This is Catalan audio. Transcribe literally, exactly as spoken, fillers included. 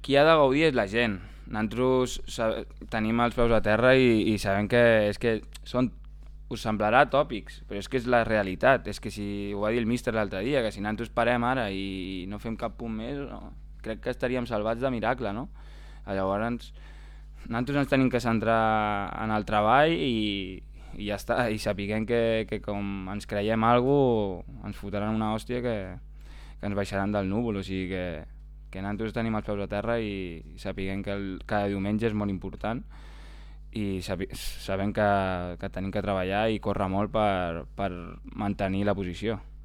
qui ha de gaudir és la gent. Nosaltres tenim els peus a terra i, i sabem que és que són, us semblarà tòpics, però és que és la realitat. És que si ho va dir el míster l'altre dia, que si nosaltres parem ara i no fem cap punt més, no, crec que estaríem salvats de miracle, no? Llavors, nosaltres ens tenim que centrar en el treball i, i ja està, i sapiguem que, que com ens creiem alguna cosa, ens fotran una hòstia que, que ens baixaran del núvol, o sigui que, que nosaltres tenim els peus a terra i, i sapiguem que el, cada diumenge és molt important i sabi, sabem que, que tenim que treballar i córrer molt per, per mantenir la posició.